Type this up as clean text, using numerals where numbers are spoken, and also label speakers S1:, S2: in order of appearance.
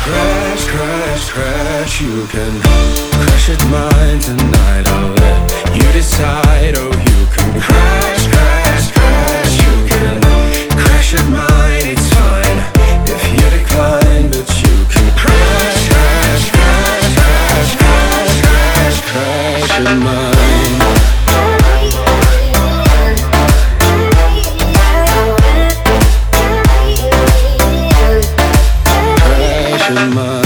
S1: Crash, crash, crash, you can crash at mine tonight. I'll let you decide. Oh, you can crash, crash, crash, you can crash at mine. It's fine if you decline, but you can crash, crash, crash, crash, crash, crash, crash at mine. Crash at mine.